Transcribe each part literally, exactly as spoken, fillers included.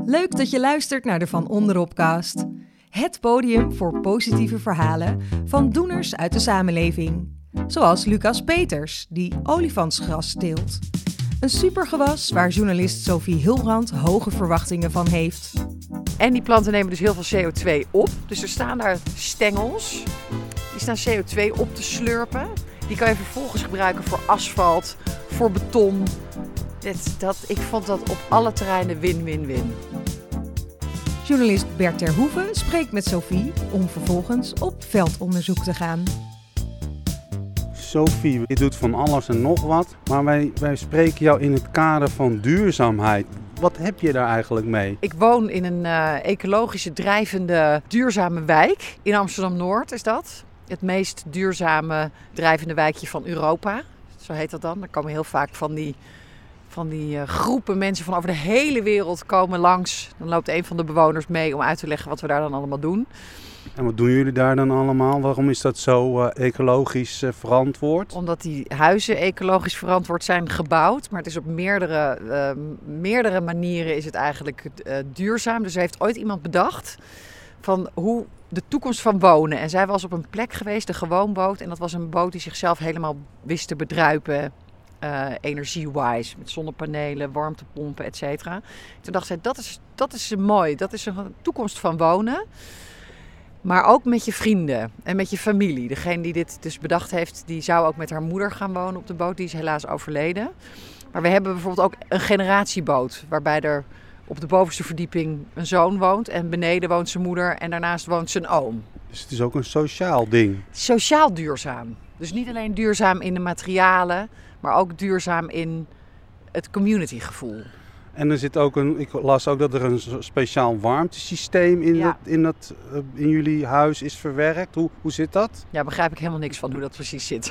Leuk dat je luistert naar de Van Onderopcast. Het podium voor positieve verhalen van doeners uit de samenleving. Zoals Lucas Peters, die olifantsgras teelt. Een supergewas waar journalist Sophie Hilbrand hoge verwachtingen van heeft. En die planten nemen dus heel veel C O twee op. Dus er staan daar stengels. Die staan C O twee op te slurpen. Die kan je vervolgens gebruiken voor asfalt, voor beton. Dat, dat, ik vond dat op alle terreinen win-win-win. Journalist Bert Terhoeven spreekt met Sophie om vervolgens op veldonderzoek te gaan. Sophie, je doet van alles en nog wat, maar wij, wij spreken jou in het kader van duurzaamheid. Wat heb je daar eigenlijk mee? Ik woon in een uh, ecologische, drijvende, duurzame wijk. In Amsterdam-Noord is dat. Het meest duurzame, drijvende wijkje van Europa. Zo heet dat dan. Er komen heel vaak van die, van die uh, groepen mensen van over de hele wereld komen langs. Dan loopt een van de bewoners mee om uit te leggen wat we daar dan allemaal doen. En wat doen jullie daar dan allemaal? Waarom is dat zo uh, ecologisch uh, verantwoord? Omdat die huizen ecologisch verantwoord zijn gebouwd. Maar het is op meerdere, uh, meerdere manieren is het eigenlijk uh, duurzaam. Dus er heeft ooit iemand bedacht van hoe de toekomst van wonen. En zij was op een plek geweest, de gewoonboot. En dat was een boot die zichzelf helemaal wist te bedruipen. Uh, energie-wise, met zonnepanelen, warmtepompen, et cetera. Toen dacht zij, dat is, dat is mooi. Dat is een toekomst van wonen. Maar ook met je vrienden en met je familie. Degene die dit dus bedacht heeft, die zou ook met haar moeder gaan wonen op de boot. Die is helaas overleden. Maar we hebben bijvoorbeeld ook een generatieboot. Waarbij er op de bovenste verdieping een zoon woont. En beneden woont zijn moeder en daarnaast woont zijn oom. Dus het is ook een sociaal ding. Sociaal duurzaam. Dus niet alleen duurzaam in de materialen, maar ook duurzaam in het communitygevoel. En er zit ook een, ik las ook dat er een speciaal warmtesysteem in, Ja. dat, in, dat, in jullie huis is verwerkt. Hoe, hoe zit dat? Ja, begrijp ik helemaal niks van hoe dat precies zit.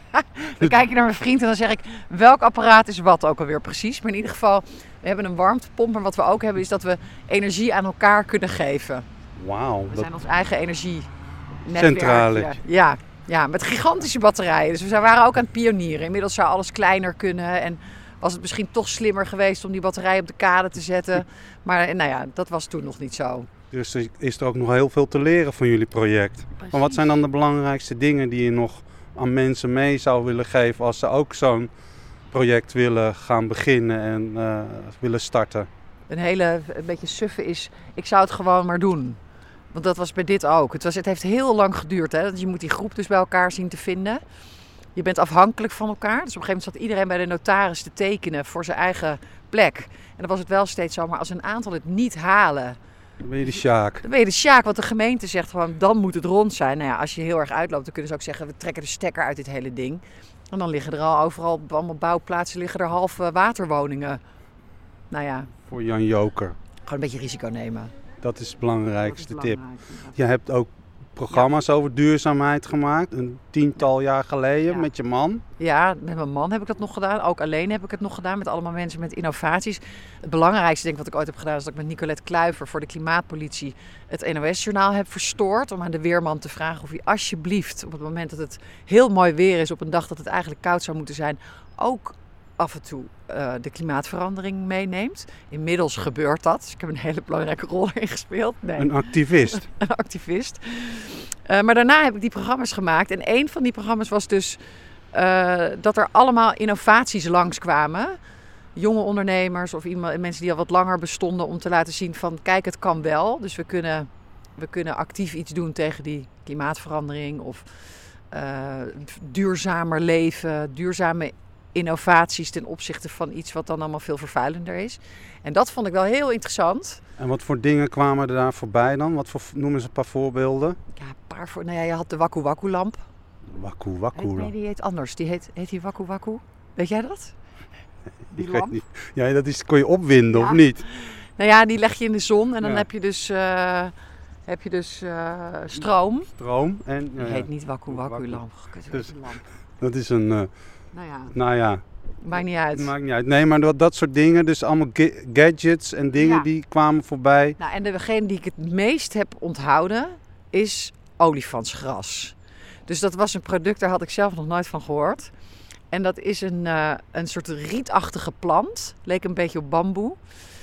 Dan kijk je naar mijn vriend en dan zeg ik, welk apparaat is wat ook alweer precies. Maar in ieder geval, we hebben een warmtepomp. Maar wat we ook hebben is dat we energie aan elkaar kunnen geven. Wauw. We Dat... zijn ons eigen energienetwerk. Centrale. Ja, ja, met gigantische batterijen. Dus we waren ook aan het pionieren. Inmiddels zou alles kleiner kunnen en was het misschien toch slimmer geweest om die batterij op de kade te zetten. Maar nou ja, dat was toen nog niet zo. Dus er is er ook nog heel veel te leren van jullie project. Precies. Maar wat zijn dan de belangrijkste dingen die je nog aan mensen mee zou willen geven als ze ook zo'n project willen gaan beginnen en uh, willen starten? Een hele, een beetje suffe is, ik zou het gewoon maar doen. Want dat was bij dit ook. Het, was, het heeft heel lang geduurd. Hè? Je moet die groep dus bij elkaar zien te vinden. Je bent afhankelijk van elkaar. Dus op een gegeven moment zat iedereen bij de notaris te tekenen voor zijn eigen plek. En dan was het wel steeds zo, maar als een aantal het niet halen, Dan ben je de Sjaak. dan ben je de sjaak. Want de gemeente zegt gewoon, dan moet het rond zijn. Nou ja, als je heel erg uitloopt, dan kunnen ze ook zeggen, we trekken de stekker uit dit hele ding. En dan liggen er al overal, op allemaal bouwplaatsen, liggen er halve waterwoningen. Nou ja, Voor Jan Joker. gewoon een beetje risico nemen. Dat is de belangrijkste Dat is tip. belangrijk. Je hebt ook programma's over duurzaamheid gemaakt. Een tiental jaar geleden Ja. met je man. Ja, met mijn man heb ik dat nog gedaan. Ook alleen heb ik het nog gedaan met allemaal mensen met innovaties. Het belangrijkste denk ik wat ik ooit heb gedaan is dat ik met Nicolette Kluiver voor de Klimaatpolitie het N O S-journaal heb verstoord. Om aan de weerman te vragen of hij alsjeblieft op het moment dat het heel mooi weer is, op een dag dat het eigenlijk koud zou moeten zijn, ook af en toe uh, de klimaatverandering meeneemt. Inmiddels gebeurt dat. Dus ik heb een hele belangrijke rol erin gespeeld. Nee. Een activist. Een activist. Uh, maar daarna heb ik die programma's gemaakt. En een van die programma's was dus uh, dat er allemaal innovaties langskwamen. Jonge ondernemers of iemand, mensen die al wat langer bestonden om te laten zien van kijk, het kan wel. Dus we kunnen, we kunnen actief iets doen tegen die klimaatverandering of uh, duurzamer leven, duurzame innovaties ten opzichte van iets wat dan allemaal veel vervuilender is. En dat vond ik wel heel interessant. En wat voor dingen kwamen er daar voorbij dan? Wat voor, noem eens een paar voorbeelden. Ja, een paar voor. Nou ja, je had de Waku Waku lamp. Waku Waku. Nee, die heet anders. Die heet, heet die Waku Waku. Weet jij dat? Die Ik weet lamp? niet. Ja, dat is, kon je opwinden Ja. of niet? Nou ja, die leg je in de zon en dan Ja. heb je dus, uh, heb je dus uh, stroom. Stroom. En, Die ja, ja. heet niet Waku Waku Waku. lamp. Kut, Dus- die lamp. Dat is een, uh, Nou ja, nou ja, maakt niet uit. maakt niet uit. Nee, maar dat, dat soort dingen, dus allemaal ga- gadgets en dingen Ja. die kwamen voorbij. Nou, en degene die ik het meest heb onthouden is olifantsgras. Dus dat was een product, daar had ik zelf nog nooit van gehoord. En dat is een, uh, een soort rietachtige plant. Leek een beetje op bamboe.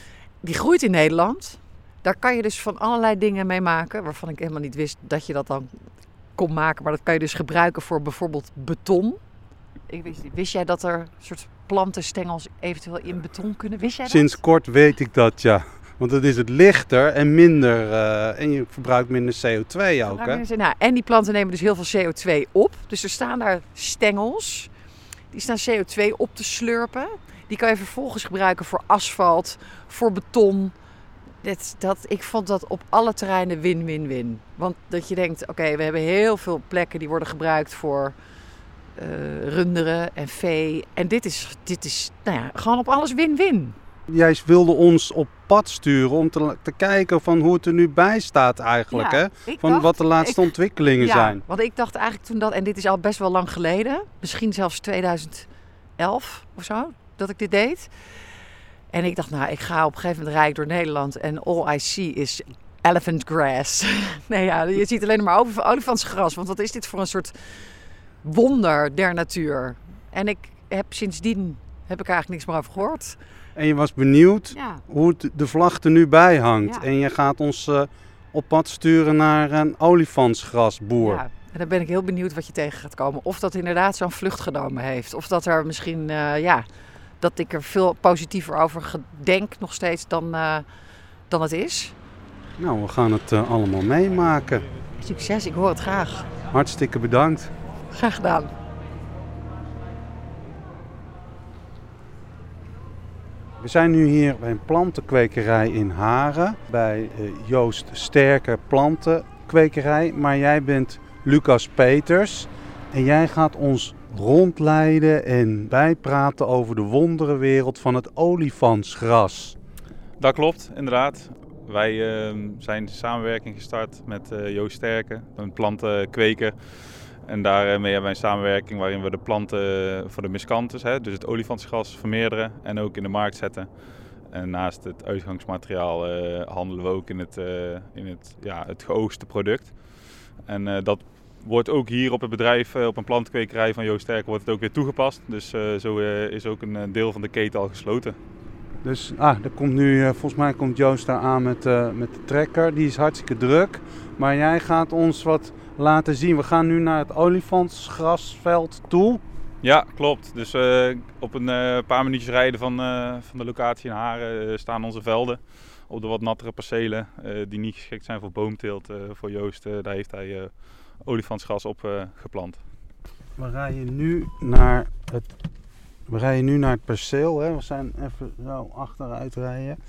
die groeit in Nederland. Daar kan je dus van allerlei dingen mee maken, waarvan ik helemaal niet wist dat je dat dan kon maken. Maar dat kan je dus gebruiken voor bijvoorbeeld beton. Ik wist, wist jij dat er soort plantenstengels eventueel in beton kunnen? Wist jij dat? Sinds kort weet ik dat, ja. Want het is het lichter en minder uh, en je verbruikt minder C O twee ook. Hè? Nou, en die planten nemen dus heel veel C O twee op. Dus er staan daar stengels. Die staan C O twee op te slurpen. Die kan je vervolgens gebruiken voor asfalt, voor beton. Dat, dat, ik vond dat op alle terreinen win-win-win. Want dat je denkt, oké, okay, we hebben heel veel plekken die worden gebruikt voor uh, runderen en vee. En dit is, dit is nou ja, gewoon op alles win-win. Jij wilde ons op pad sturen om te, te kijken van hoe het er nu bij staat eigenlijk. Ja, hè? Van dacht, wat de laatste ik, ontwikkelingen ja, zijn. Want ik dacht eigenlijk toen dat, en dit is al best wel lang geleden. Misschien zelfs tweeduizend elf of zo, dat ik dit deed. En ik dacht, nou, ik ga op een gegeven moment rijk door Nederland en all I see is elephant grass. Nee, ja, je ziet alleen maar olifantsgras, want wat is dit voor een soort wonder der natuur? En ik heb sindsdien heb ik er eigenlijk niks meer over gehoord. En je was benieuwd ja. hoe het, de vlag er nu bij hangt. Ja. En je gaat ons uh, op pad sturen naar een olifantsgrasboer. Ja, en dan ben ik heel benieuwd wat je tegen gaat komen. Of dat inderdaad zo'n vlucht genomen heeft. Of dat er misschien, uh, ja, dat ik er veel positiever over denk nog steeds dan, uh, dan het is. Nou, we gaan het uh, allemaal meemaken. Succes, ik hoor het graag. Hartstikke bedankt. Graag gedaan. We zijn nu hier bij een plantenkwekerij in Haren, bij Joost Sterke plantenkwekerij. Maar jij bent Lucas Peters en jij gaat ons rondleiden en bijpraten over de wonderenwereld van het olifantsgras. Dat klopt, inderdaad. Wij uh, zijn de samenwerking gestart met uh, Joost Sterke, een plantenkweker. En daarmee hebben wij een samenwerking waarin we de planten voor de miscanthus, hè, dus het olifantsgras, vermeerderen en ook in de markt zetten. En naast het uitgangsmateriaal uh, handelen we ook in het, uh, in het, ja, het geoogste product. En uh, dat wordt ook hier op het bedrijf, uh, op een plantenkwekerij van Joost Sterke, wordt het ook weer toegepast. Dus uh, zo uh, is ook een deel van de keten al gesloten. Dus ah, er komt nu, uh, volgens mij komt Joost daar aan met, uh, met de trekker. Die is hartstikke druk. Maar jij gaat ons wat laten zien. We gaan nu naar het olifantsgrasveld toe. Ja, klopt. Dus uh, op een uh, paar minuutjes rijden van, uh, van de locatie in Haren uh, staan onze velden. Op de wat nattere percelen uh, die niet geschikt zijn voor boomteelt. Uh, voor Joost, uh, daar heeft hij uh, olifantsgras op uh, geplant. We rijden nu naar het, we rijden nu naar het perceel. Hè. We zijn even zo achteruit rijden.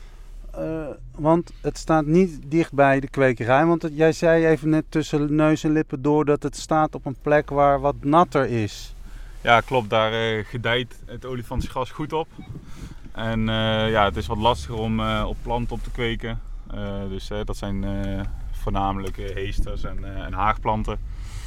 Uh, want het staat niet dicht bij de kwekerij. Want het, jij zei even net tussen neus en lippen door dat het staat op een plek waar wat natter is. Ja, klopt. Daar uh, gedijt het olifantsgras goed op. En uh, ja, het is wat lastiger om uh, op planten op te kweken. Uh, dus uh, dat zijn uh, voornamelijk uh, heesters en, uh, en haagplanten.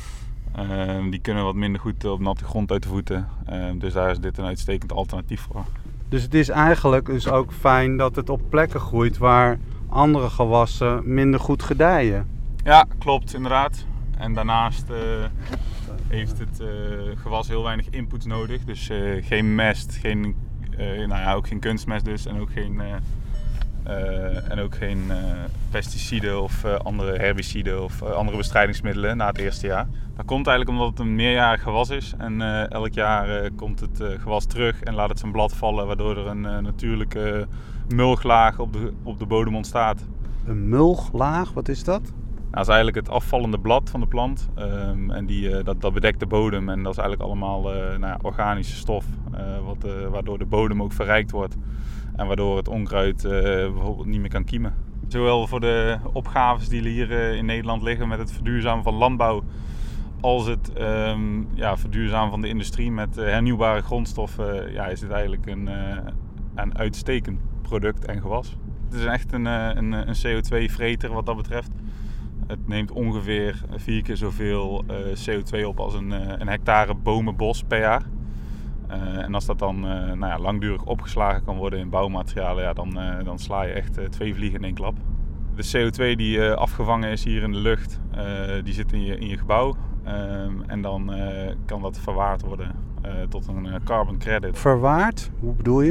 Uh, die kunnen wat minder goed op natte grond uit de voeten. Uh, dus daar is dit een uitstekend alternatief voor. Dus het is eigenlijk dus ook fijn dat het op plekken groeit waar andere gewassen minder goed gedijen. Ja, klopt, inderdaad. En daarnaast uh, heeft het uh, gewas heel weinig inputs nodig. Dus uh, geen mest, geen, uh, nou ja, ook geen kunstmest dus. En ook geen, uh, uh, en ook geen uh, pesticiden of uh, andere herbiciden of uh, andere bestrijdingsmiddelen na het eerste jaar. Dat komt eigenlijk omdat het een meerjarig gewas is. En uh, elk jaar uh, komt het uh, gewas terug en laat het zijn blad vallen. Waardoor er een uh, natuurlijke mulchlaag op de, op de bodem ontstaat. Een mulchlaag, wat is dat? Nou, dat is eigenlijk het afvallende blad van de plant. Um, en die, uh, dat, dat bedekt de bodem. En dat is eigenlijk allemaal uh, nou ja, organische stof. Uh, wat, uh, waardoor de bodem ook verrijkt wordt. En waardoor het onkruid uh, bijvoorbeeld niet meer kan kiemen. Zowel voor de opgaves die hier uh, in Nederland liggen met het verduurzamen van landbouw. Als het um, ja, verduurzamen van de industrie met uh, hernieuwbare grondstoffen. Uh, ja, is dit eigenlijk een, uh, een uitstekend product en gewas. Het is echt een, uh, een, een C O twee vreter wat dat betreft. Het neemt ongeveer vier keer zoveel uh, C O twee op als een, uh, een hectare bomenbos per jaar. Uh, en als dat dan uh, nou ja, langdurig opgeslagen kan worden in bouwmaterialen, ja, dan, uh, dan sla je echt uh, twee vliegen in één klap. De C O twee die uh, afgevangen is hier in de lucht, uh, die zit in je, in je gebouw. Uh, en dan uh, kan dat verwaard worden uh, tot een uh, carbon credit. Verwaard? Hoe bedoel je?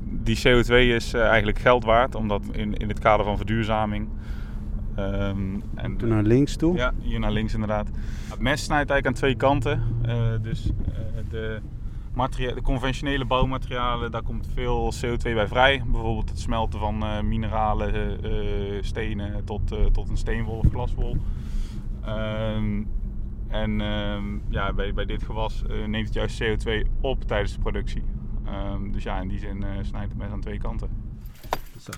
die C O twee is uh, eigenlijk geld waard, omdat in, in het kader van verduurzaming. Um, en, Toen naar links toe? Ja, hier naar links inderdaad. Het mes snijdt eigenlijk aan twee kanten. Uh, dus uh, de, materia- de conventionele bouwmaterialen, daar komt veel C O twee bij vrij. Bijvoorbeeld het smelten van uh, mineralen, uh, stenen tot, uh, tot een steenwol of glaswol. Um, en uh, ja, bij, bij dit gewas uh, neemt het juist C O twee op tijdens de productie. Um, dus ja, in die zin uh, snijdt het mes aan twee kanten. Zo.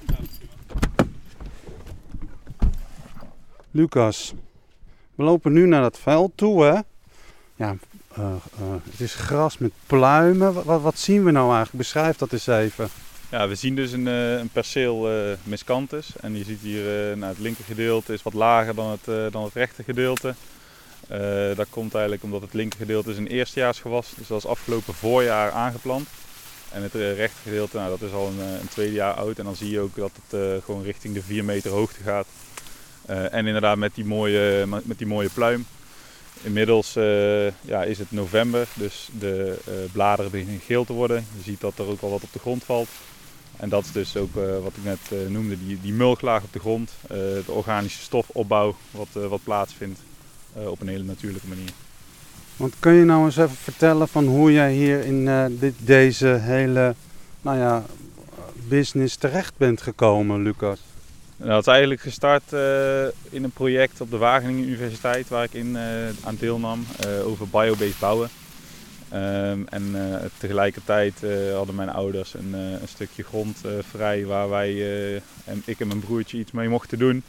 Lucas, we lopen nu naar dat veld toe, hè? Ja, uh, uh, het is gras met pluimen. Wat, wat zien we nou eigenlijk? Beschrijf dat eens even. Ja, we zien dus een, uh, een perceel uh, miscanthus. En je ziet hier, uh, nou, het linker gedeelte is wat lager dan het, uh, dan het rechter gedeelte. Uh, dat komt eigenlijk omdat het linker gedeelte is een eerstejaarsgewas. Dus dat is afgelopen voorjaar aangeplant. En het uh, rechter gedeelte, nou, dat is al een, een tweede jaar oud. En dan zie je ook dat het uh, gewoon richting de vier meter hoogte gaat. Uh, en inderdaad met die mooie, met die mooie pluim. Inmiddels uh, ja, is het november, dus de uh, bladeren beginnen geel te worden. Je ziet dat er ook al wat op de grond valt. En dat is dus ook uh, wat ik net uh, noemde, die, die mulchlaag op de grond. Uh, de organische stofopbouw wat, uh, wat plaatsvindt uh, op een hele natuurlijke manier. Want kun je nou eens even vertellen van hoe jij hier in uh, dit, deze hele nou ja, business terecht bent gekomen, Lucas? Nou, het is eigenlijk gestart uh, in een project op de Wageningen Universiteit waar ik in uh, aan deelnam uh, over biobased bouwen. Um, en uh, tegelijkertijd uh, hadden mijn ouders een, uh, een stukje grond uh, vrij waar wij, uh, en ik en mijn broertje iets mee mochten doen.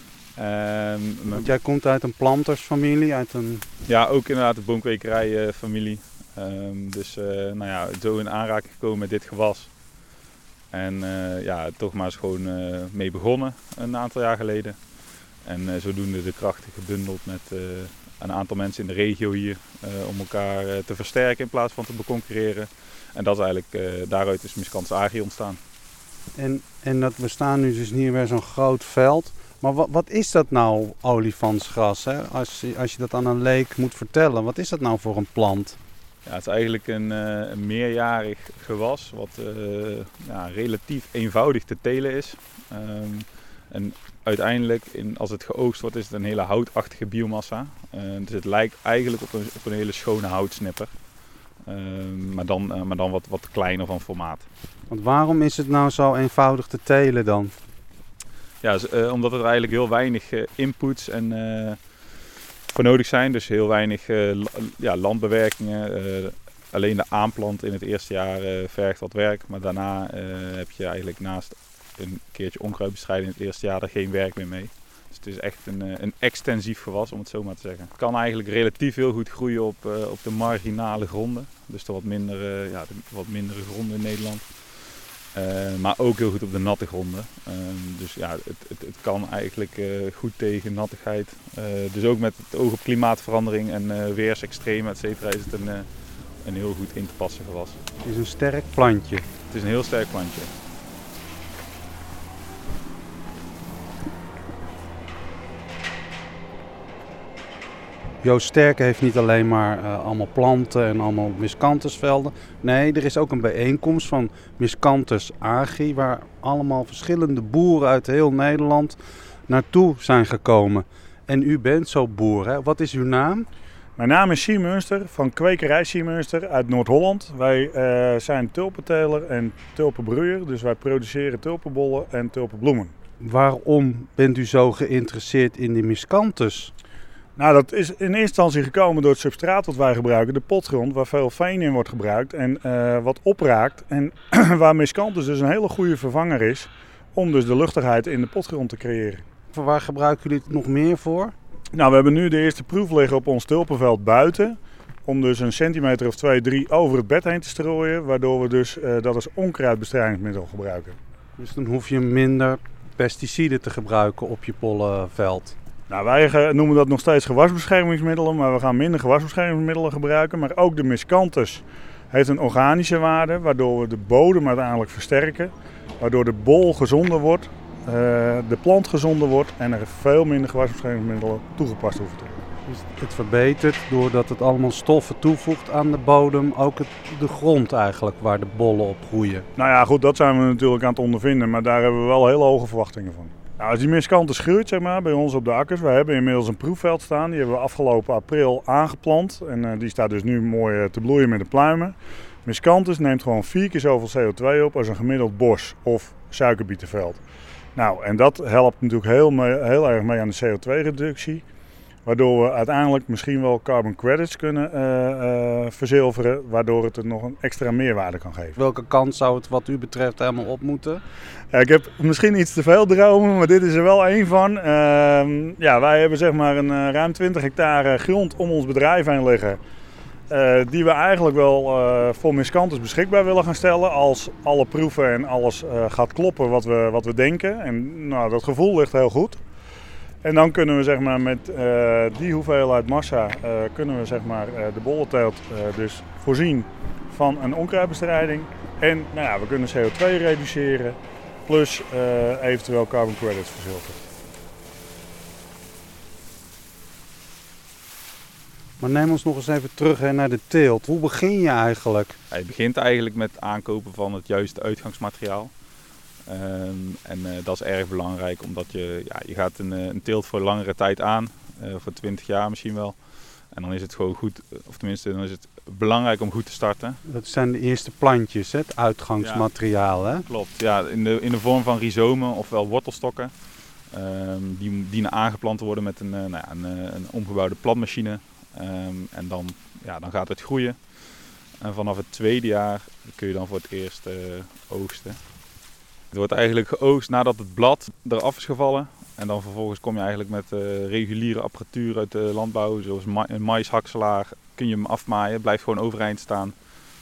Um, Want jij komt uit een plantersfamilie? Uit een... Ja, ook inderdaad de boomkwekerijfamilie. Uh, um, dus uh, nou ja, zo in aanraking gekomen met dit gewas. En uh, ja, toch maar eens gewoon uh, mee begonnen een aantal jaar geleden. En uh, zodoende de krachten gebundeld met uh, een aantal mensen in de regio hier uh, om elkaar uh, te versterken in plaats van te beconcurreren. En dat is eigenlijk, uh, daaruit is Miscanthus agri ontstaan. En, en dat, we staan nu dus hier bij zo'n groot veld. Maar wat, wat is dat nou, olifantsgras? Hè? Als, als je dat aan een leek moet vertellen, wat is dat nou voor een plant? Ja, het is eigenlijk een, uh, een meerjarig gewas wat uh, ja, relatief eenvoudig te telen is. Um, en uiteindelijk, in, als het geoogst wordt, is het een hele houtachtige biomassa. Uh, dus het lijkt eigenlijk op een, op een hele schone houtsnipper. Uh, maar dan, uh, maar dan wat, wat kleiner van formaat. Want waarom is het nou zo eenvoudig te telen dan? Ja, dus, uh, omdat er eigenlijk heel weinig uh, inputs en... Uh, voor nodig zijn. Dus heel weinig uh, ja, landbewerkingen. Uh, alleen de aanplant in het eerste jaar uh, vergt wat werk. Maar daarna uh, heb je eigenlijk naast een keertje onkruidbestrijding in het eerste jaar er geen werk meer mee. Dus het is echt een, uh, een extensief gewas, om het zo maar te zeggen. Het kan eigenlijk relatief heel goed groeien op, uh, op de marginale gronden. Dus de wat mindere, uh, ja, de wat mindere gronden in Nederland. Uh, maar ook heel goed op de natte gronden. Uh, dus ja, het, het, het kan eigenlijk uh, goed tegen nattigheid. Uh, dus ook met het oog op klimaatverandering en uh, weersextremen, et cetera, is het een, uh, een heel goed in te passen gewas. Het is een sterk plantje. Het is een heel sterk plantje. Joost Sterke heeft niet alleen maar uh, allemaal planten en allemaal miscanthusvelden. Nee, er is ook een bijeenkomst van Miscanthus agri waar allemaal verschillende boeren uit heel Nederland naartoe zijn gekomen. En u bent zo boer, hè? Wat is uw naam? Mijn naam is Siem Munster van Kwekerij Siem Munster uit Noord-Holland. Wij uh, zijn tulpenteler en tulpenbroeier, dus wij produceren tulpenbollen en tulpenbloemen. Waarom bent u zo geïnteresseerd in die miscanthus? Nou, dat is in eerste instantie gekomen door het substraat wat wij gebruiken, de potgrond, waar veel veen in wordt gebruikt en uh, wat opraakt. En waar miscanthus dus een hele goede vervanger is om dus de luchtigheid in de potgrond te creëren. Voor waar gebruiken jullie het nog meer voor? Nou, we hebben nu de eerste proef liggen op ons tulpenveld buiten. Om dus een centimeter of twee, drie over het bed heen te strooien, waardoor we dus uh, dat als onkruidbestrijdingsmiddel gebruiken. Dus dan hoef je minder pesticiden te gebruiken op je pollenveld. Nou, wij noemen dat nog steeds gewasbeschermingsmiddelen, maar we gaan minder gewasbeschermingsmiddelen gebruiken. Maar ook de miscanthus heeft een organische waarde, waardoor we de bodem uiteindelijk versterken. Waardoor de bol gezonder wordt, uh, de plant gezonder wordt en er veel minder gewasbeschermingsmiddelen toegepast hoeven te worden. Dus het verbetert doordat het allemaal stoffen toevoegt aan de bodem, ook het, de grond eigenlijk waar de bollen op groeien. Nou ja, goed, dat zijn we natuurlijk aan het ondervinden, maar daar hebben we wel hele hoge verwachtingen van. Nou, als die miscanthus groeit, zeg maar, bij ons op de akkers, we hebben inmiddels een proefveld staan. Die hebben we afgelopen april aangeplant en uh, die staat dus nu mooi uh, te bloeien met de pluimen. Miscanthus neemt gewoon vier keer zoveel C O twee op als een gemiddeld bos of suikerbietenveld. Nou, en dat helpt natuurlijk heel, mee, heel erg mee aan de C O twee reductie. Waardoor we uiteindelijk misschien wel carbon credits kunnen uh, uh, verzilveren, waardoor het er nog een extra meerwaarde kan geven. Welke kant zou het wat u betreft helemaal op moeten? Ja, ik heb misschien iets te veel dromen, maar dit is er wel één van. Uh, ja, wij hebben zeg maar een uh, ruim twintig hectare grond om ons bedrijf heen liggen. Uh, die we eigenlijk wel uh, voor miscanthus beschikbaar willen gaan stellen als alle proeven en alles uh, gaat kloppen wat we, wat we denken. En nou, dat gevoel ligt heel goed. En dan kunnen we zeg maar, met uh, die hoeveelheid massa uh, kunnen we, zeg maar, uh, de bollenteelt uh, dus voorzien van een onkruidbestrijding. En nou ja, we kunnen C O twee reduceren plus uh, eventueel carbon credits verzilveren. Maar neem ons nog eens even terug hè, naar de teelt. Hoe begin je eigenlijk? Ja, je begint eigenlijk met het aankopen van het juiste uitgangsmateriaal. Um, en uh, dat is erg belangrijk omdat je, ja, je gaat een, een teelt voor langere tijd aan, uh, voor twintig jaar misschien wel. En dan is het gewoon goed, of tenminste dan is het belangrijk om goed te starten. Dat zijn de eerste plantjes, hè? Het uitgangsmateriaal. Hè? Ja, klopt, ja, in, de, in de vorm van rhizomen ofwel wortelstokken. Um, die dienen aangeplant te worden met een, uh, nou ja, een, een omgebouwde plantmachine. Um, en dan, ja, dan gaat het groeien. En vanaf het tweede jaar kun je dan voor het eerst uh, oogsten. Het wordt eigenlijk geoogst nadat het blad eraf is gevallen. En dan vervolgens kom je eigenlijk met uh, reguliere apparatuur uit de landbouw. Zoals ma- een maïshakselaar kun je hem afmaaien. Blijft gewoon overeind staan.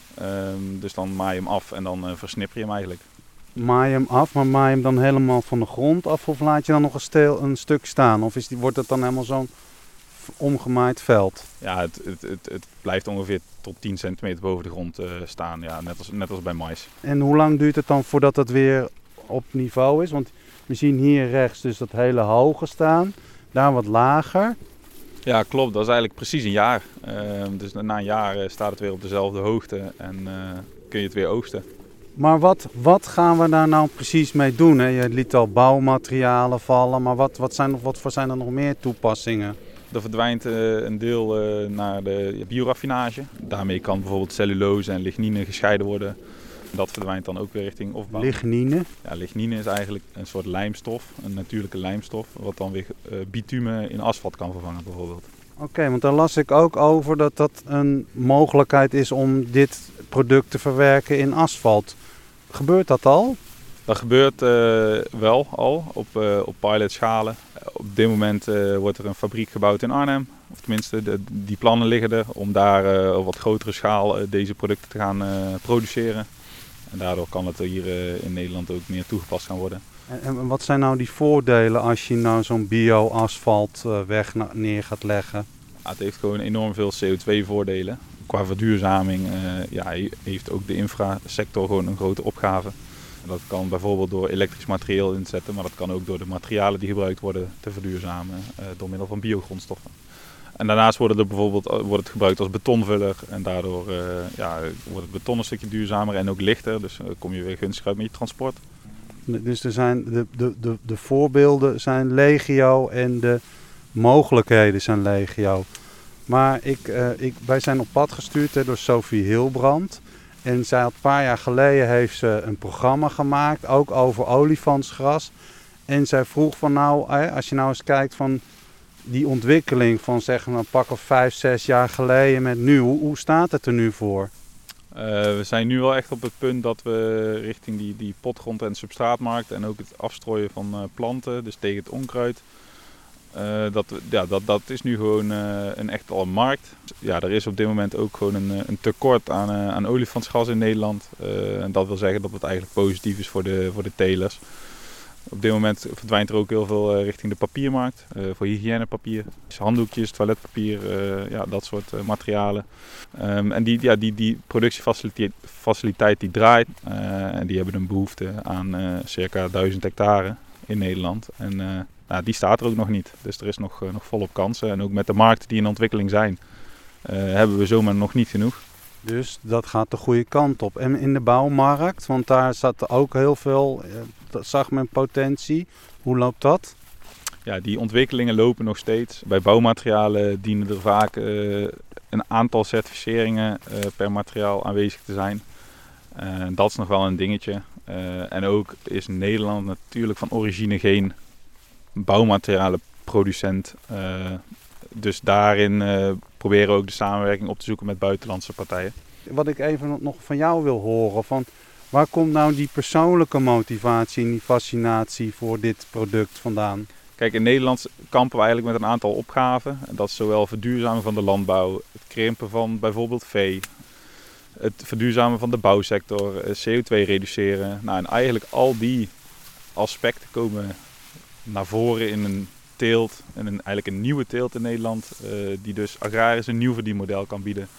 Um, dus dan maai je hem af en dan uh, versnipper je hem eigenlijk. Maai je hem af, maar maai je hem dan helemaal van de grond af? Of laat je dan nog een, steel, een stuk staan? Of is die, wordt het dan helemaal zo'n omgemaaid veld? Ja, het, het, het, het blijft ongeveer tot tien centimeter boven de grond uh, staan. Ja, net, als, net als bij mais. En hoe lang duurt het dan voordat het weer op niveau is? Want we zien hier rechts dus dat hele hoge staan. Daar wat lager. Ja, klopt. Dat is eigenlijk precies een jaar. Uh, dus na een jaar uh, staat het weer op dezelfde hoogte en uh, kun je het weer oogsten. Maar wat, wat gaan we daar nou precies mee doen? Hè? Je liet al bouwmaterialen vallen, maar wat, wat, zijn, wat voor zijn er nog meer toepassingen? Er verdwijnt uh, een deel uh, naar de bioraffinage. Daarmee kan bijvoorbeeld cellulose en lignine gescheiden worden. Dat verdwijnt dan ook weer richting opbouw. Lignine? Ja, lignine is eigenlijk een soort lijmstof, een natuurlijke lijmstof, wat dan weer uh, bitumen in asfalt kan vervangen bijvoorbeeld. Oké, okay, want daar las ik ook over dat dat een mogelijkheid is om dit product te verwerken in asfalt. Gebeurt dat al? Dat gebeurt uh, wel al op, uh, op pilotschalen. Op dit moment uh, wordt er een fabriek gebouwd in Arnhem. Of tenminste, de, die plannen liggen er om daar uh, op wat grotere schaal uh, deze producten te gaan uh, produceren. En daardoor kan het hier uh, in Nederland ook meer toegepast gaan worden. En, en wat zijn nou die voordelen als je nou zo'n bio-asfalt uh, weg na, neer gaat leggen? Ja, het heeft gewoon enorm veel C O twee voordelen. Qua verduurzaming uh, ja, heeft ook de infrasector gewoon een grote opgave. Dat kan bijvoorbeeld door elektrisch materieel inzetten, maar dat kan ook door de materialen die gebruikt worden te verduurzamen uh, door middel van biogrondstoffen. En daarnaast wordt het, bijvoorbeeld, wordt het gebruikt als betonvuller en daardoor uh, ja, wordt het beton een stukje duurzamer en ook lichter, dus uh, kom je weer gunstig uit met je transport. Dus er zijn de, de, de, de voorbeelden zijn legio en de mogelijkheden zijn legio. Maar ik, uh, ik, wij zijn op pad gestuurd hè, door Sophie Hilbrand. En zij had een paar jaar geleden heeft ze een programma gemaakt, ook over olifantsgras. En zij vroeg van nou, als je nou eens kijkt van die ontwikkeling van zeg maar een pak of vijf, zes jaar geleden met nu, hoe, hoe staat het er nu voor? Uh, we zijn nu wel echt op het punt dat we richting die, die potgrond- en substraatmarkt en ook het afstrooien van uh, planten, dus tegen het onkruid. Uh, dat, ja, dat, dat is nu gewoon uh, een echt al een markt. Ja, er is op dit moment ook gewoon een, een tekort aan, uh, aan olifantsgas in Nederland. Uh, en dat wil zeggen dat het eigenlijk positief is voor de, voor de telers. Op dit moment verdwijnt er ook heel veel uh, richting de papiermarkt. Uh, voor hygiënepapier, dus handdoekjes, toiletpapier, uh, ja, dat soort uh, materialen. Um, en die, ja, die, die productiefaciliteit faciliteit die draait. Uh, en die hebben een behoefte aan uh, circa duizend hectare in Nederland. En uh, Nou, die staat er ook nog niet. Dus er is nog, uh, nog volop kansen. En ook met de markten die in ontwikkeling zijn, uh, hebben we zomaar nog niet genoeg. Dus dat gaat de goede kant op. En in de bouwmarkt, want daar zat ook heel veel, uh, zag men potentie. Hoe loopt dat? Ja, die ontwikkelingen lopen nog steeds. Bij bouwmaterialen dienen er vaak uh, een aantal certificeringen uh, per materiaal aanwezig te zijn. Uh, dat is nog wel een dingetje. Uh, en ook is Nederland natuurlijk van origine geen bouwmaterialenproducent. Uh, dus daarin uh, proberen we ook de samenwerking op te zoeken met buitenlandse partijen. Wat ik even nog van jou wil horen, van waar komt nou die persoonlijke motivatie en die fascinatie voor dit product vandaan? Kijk, in Nederland kampen we eigenlijk met een aantal opgaven. Dat is zowel verduurzamen van de landbouw, het krimpen van bijvoorbeeld vee, het verduurzamen van de bouwsector, C O twee reduceren. Nou, en eigenlijk al die aspecten komen naar voren in een teelt, en een, eigenlijk een nieuwe teelt in Nederland, uh, die dus agrarisch een nieuw verdienmodel kan bieden.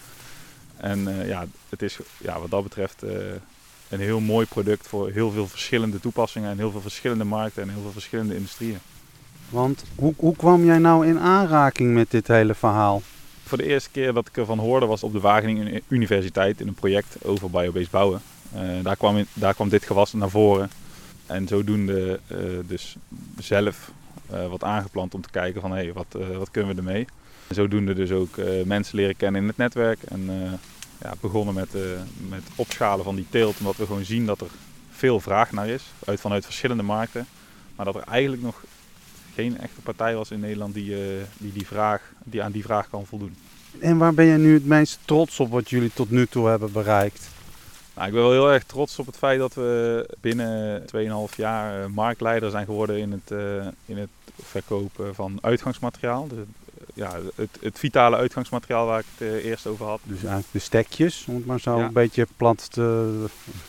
En uh, ja, het is ja, wat dat betreft uh, een heel mooi product voor heel veel verschillende toepassingen en heel veel verschillende markten en heel veel verschillende industrieën. Want hoe, hoe kwam jij nou in aanraking met dit hele verhaal? Voor de eerste keer dat ik ervan hoorde was op de Wageningen Universiteit in een project over biobased bouwen. Uh, daar, kwam in, daar kwam dit gewas naar voren. En zodoende uh, dus zelf uh, wat aangeplant om te kijken van hé, hey, wat, uh, wat kunnen we ermee? En zodoende dus ook uh, mensen leren kennen in het netwerk. En uh, ja, begonnen met, uh, met opschalen van die teelt. Omdat we gewoon zien dat er veel vraag naar is. Uit, vanuit verschillende markten. Maar dat er eigenlijk nog geen echte partij was in Nederland die, uh, die, die, vraag, die aan die vraag kan voldoen. En waar ben je nu het meest trots op wat jullie tot nu toe hebben bereikt? Nou, ik ben wel heel erg trots op het feit dat we binnen twee komma vijf jaar uh, marktleider zijn geworden in het, uh, in het verkopen van uitgangsmateriaal. Dus, ja, het, het vitale uitgangsmateriaal waar ik het uh, eerst over had. Dus eigenlijk de stekjes, om het maar zo Ja. een beetje plat te,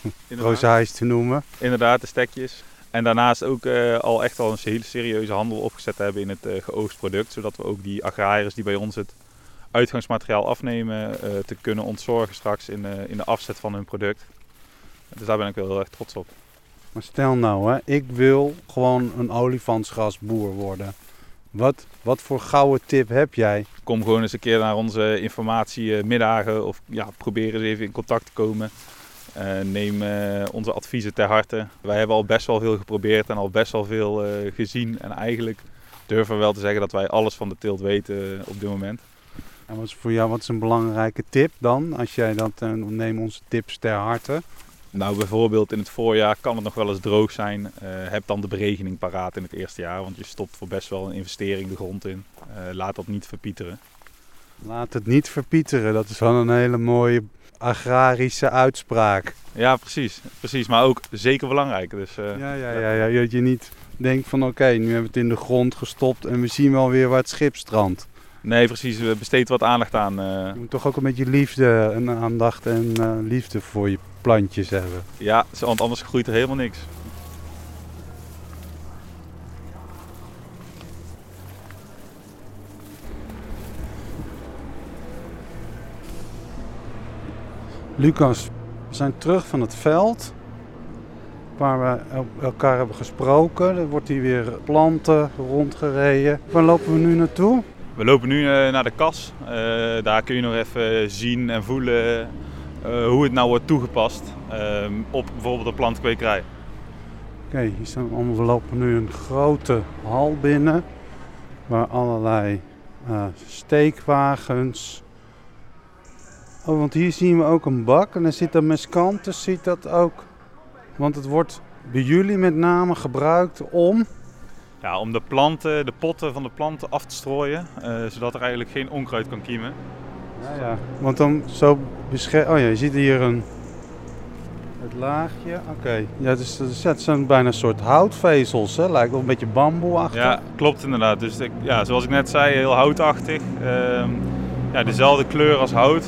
prozaïs te noemen. Inderdaad, de stekjes. En daarnaast ook uh, al echt al een hele serieuze handel opgezet hebben in het uh, geoogst product. Zodat we ook die agrariërs die bij ons het uitgangsmateriaal afnemen, uh, te kunnen ontzorgen straks in, uh, in de afzet van hun product. Dus daar ben ik wel heel erg trots op. Maar stel nou, hè, ik wil gewoon een olifantsgrasboer worden. Wat, wat voor gouden tip heb jij? Kom gewoon eens een keer naar onze informatiemiddagen of ja, probeer eens even in contact te komen. Uh, neem uh, onze adviezen ter harte. Wij hebben al best wel veel geprobeerd en al best wel veel uh, gezien. En eigenlijk durven we wel te zeggen dat wij alles van de teelt weten uh, op dit moment. En wat is voor jou wat is een belangrijke tip dan? Als jij dat uh, neem onze tips ter harte. Nou, bijvoorbeeld in het voorjaar kan het nog wel eens droog zijn. Uh, heb dan de beregening paraat in het eerste jaar, want je stopt voor best wel een investering de grond in. Uh, laat dat niet verpieteren. Laat het niet verpieteren, dat is wel een hele mooie agrarische uitspraak. Ja, precies. precies maar ook zeker belangrijk. Dus, uh, ja, ja, ja, ja, dat je niet denkt van oké, okay, nu hebben we het in de grond gestopt en we zien wel weer waar het schip strandt. Nee, precies. We besteden wat aandacht aan. Uh... Je moet toch ook een beetje liefde en aandacht en uh, liefde voor je plantjes hebben. Ja, want anders groeit er helemaal niks. Lucas, we zijn terug van het veld waar we elkaar hebben gesproken. Er wordt hier weer planten rondgereden. Waar lopen we nu naartoe? We lopen nu uh, naar de kas. Uh, daar kun je nog even zien en voelen uh, hoe het nou wordt toegepast uh, op bijvoorbeeld een plantkwekerij. Oké, okay, hier staan allemaal, we lopen nu een grote hal binnen waar allerlei uh, steekwagens. Oh, want hier zien we ook een bak en er zit een Mescanthus, ziet dat ook. Want het wordt bij jullie met name gebruikt om... Ja, om de planten, de potten van de planten af te strooien, uh, zodat er eigenlijk geen onkruid kan kiemen. Ja, ja. Want dan zo bescherm... Oh ja, je ziet hier een... Het laagje, oké. Okay. Ja, dus, dus, ja, het zijn bijna een soort houtvezels, hè? Lijkt wel een beetje bamboeachtig. Ja, klopt inderdaad. Dus ik, ja, zoals ik net zei, heel houtachtig. Uh, ja, dezelfde kleur als hout.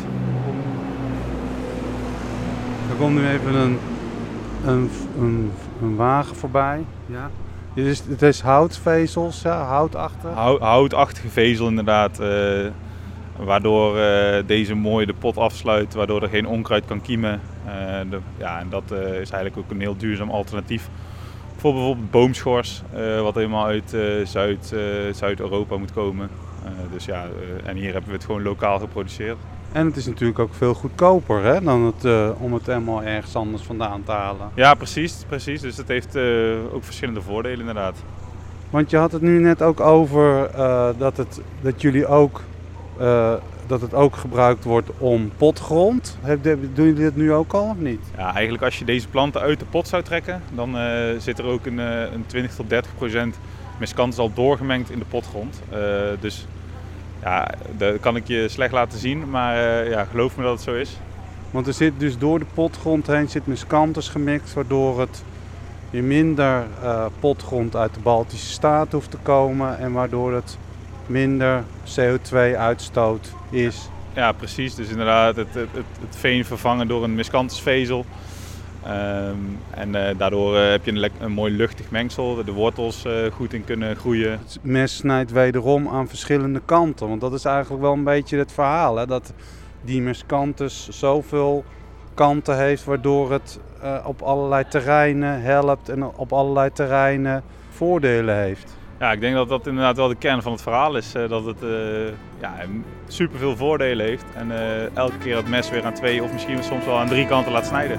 Er komt nu even een, een, een, een wagen voorbij. Ja. Dit is, het is houtvezels, ja, houtachtig. Hout, houtachtige vezel inderdaad, uh, waardoor uh, deze mooi de pot afsluit, waardoor er geen onkruid kan kiemen. Uh, de, ja, en dat uh, is eigenlijk ook een heel duurzaam alternatief Voor bijvoorbeeld boomschors, uh, wat helemaal uit uh, Zuid, uh, Zuid-Europa moet komen. Uh, dus ja, uh, en hier hebben we het gewoon lokaal geproduceerd. En het is natuurlijk ook veel goedkoper hè, dan het, uh, om het helemaal ergens anders vandaan te halen. Ja, precies. precies. Dus het heeft uh, ook verschillende voordelen inderdaad. Want je had het nu net ook over uh, dat, het, dat jullie ook, uh, dat het ook gebruikt wordt om potgrond. Heb, doen jullie dit nu ook al of niet? Ja, eigenlijk als je deze planten uit de pot zou trekken, dan uh, zit er ook een, uh, een twintig tot dertig procent miscanthus al doorgemengd in de potgrond. Uh, dus ja, dat kan ik je slecht laten zien, maar uh, ja, geloof me dat het zo is. Want er zit dus door de potgrond heen zit miscanthus gemixt, waardoor het je minder uh, potgrond uit de Baltische Staten hoeft te komen en waardoor het minder C O twee uitstoot is. Ja, precies. Dus inderdaad het, het, het, het veen vervangen door een miscanthusvezel. Um, en uh, daardoor uh, heb je een, een mooi luchtig mengsel, waar de wortels uh, goed in kunnen groeien. Het mes snijdt wederom aan verschillende kanten, want dat is eigenlijk wel een beetje het verhaal. Hè? Dat die miscanthus zoveel kanten heeft, waardoor het uh, op allerlei terreinen helpt en op allerlei terreinen voordelen heeft. Ja, ik denk dat dat inderdaad wel de kern van het verhaal is. Uh, dat het uh, ja, super veel voordelen heeft en uh, elke keer het mes weer aan twee of misschien soms wel aan drie kanten laat snijden.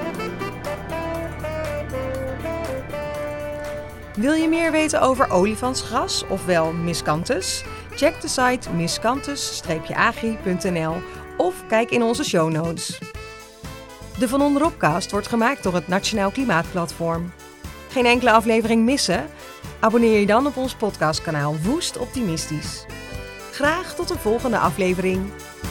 Wil je meer weten over olifantsgras, ofwel miscanthus? Check de site miscanthus agri punt n l of kijk in onze show notes. De Van Onderopcast wordt gemaakt door het Nationaal Klimaatplatform. Geen enkele aflevering missen? Abonneer je dan op ons podcastkanaal Woest Optimistisch. Graag tot de volgende aflevering.